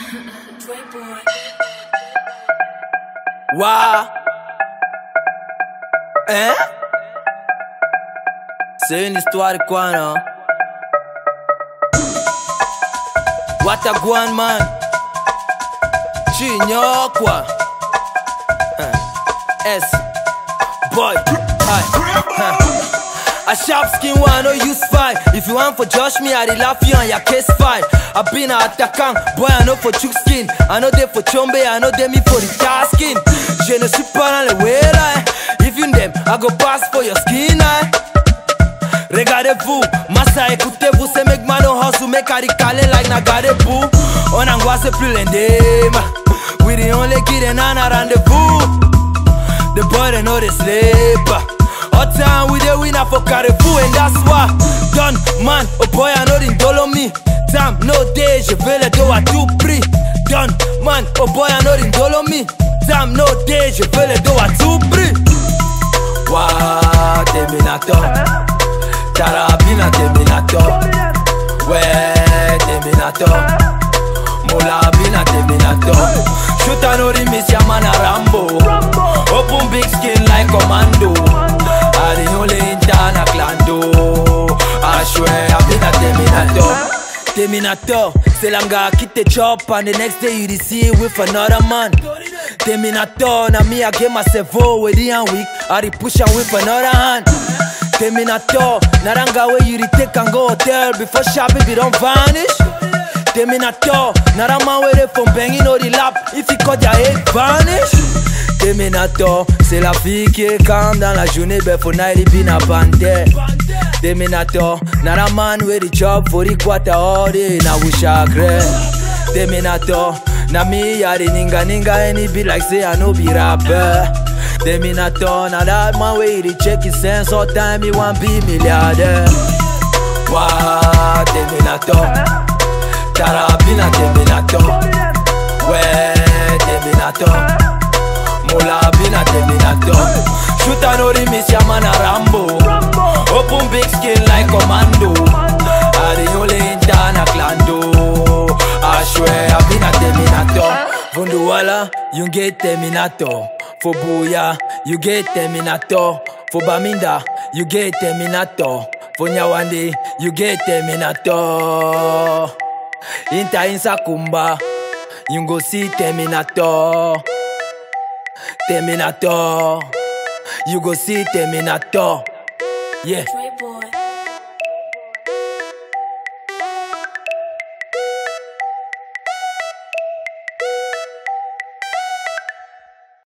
Wow. Hein? C'est une histoire de quoi, non? What a guan, man. Junior, quoi? S. Boy. Hi. A sharp skin one, no use fight. If you want for Josh me, I dey laugh you and your case fight. I been a attaquant, boy I know for chook skin. I know they for chombe, I know they me for the tasking. Je ne suis pas dans le way là. If you them, I go pass for your skin eye. Regardez-vous, massa écoutez-vous, c'est make man no hustle, make a recalé like nagadez-vous. On angoisse plus l'endema. We the only kid and on a rendezvous. The boy they know they sleep. All time we the winner for Carrefour and that's why. Done man, oh boy I know they follow me. Time no day, je veux le dos à tout prix. Done man, oh boy I know they follow me. Time no day, je veux le dos à tout prix. Wow, Terminator. Tarabina Terminator. Ouais, Terminator. Molabina Terminator. Shoot an orimis, ya man a Rambo. Open big skin like commando. I the only intern a clando. I swear I've been a Terminator. Terminator, c'est l'anga qui te chop and the next day you dey see with another man. Terminator, na me I get myself with the hand weak. I dey push am with another hand. Terminator, na ranga where you dey take and go hotel before sharp if you don't vanish. Terminator, na that man where they from banging on the lap if he cut your head vanish. Terminator, c'est la fille qui est calme dans la journée, but for night it be na bandit. Terminator, na that man where the job for the quarter all day, na we chagrin. Terminator, na me ya the ninga and it be like say I no be rapper. Terminator, na that man where he check his sense all time he want be milliardaire. Wow, Terminator, Tarabina Terminator. Ouais, Terminator. Molabina Terminator. Shoot an orimis, ya man a Rambo. Open big skin like commando. I the only intern a clando. I swear I've been a Terminator. Vunduwala, you get Terminator. For Buya, you get Terminator. For Baminda, you get Terminator. For Nyawande, you get Terminator. Inta Insakumba, you go see Terminator. Terminator, you go see Terminator. Yeah.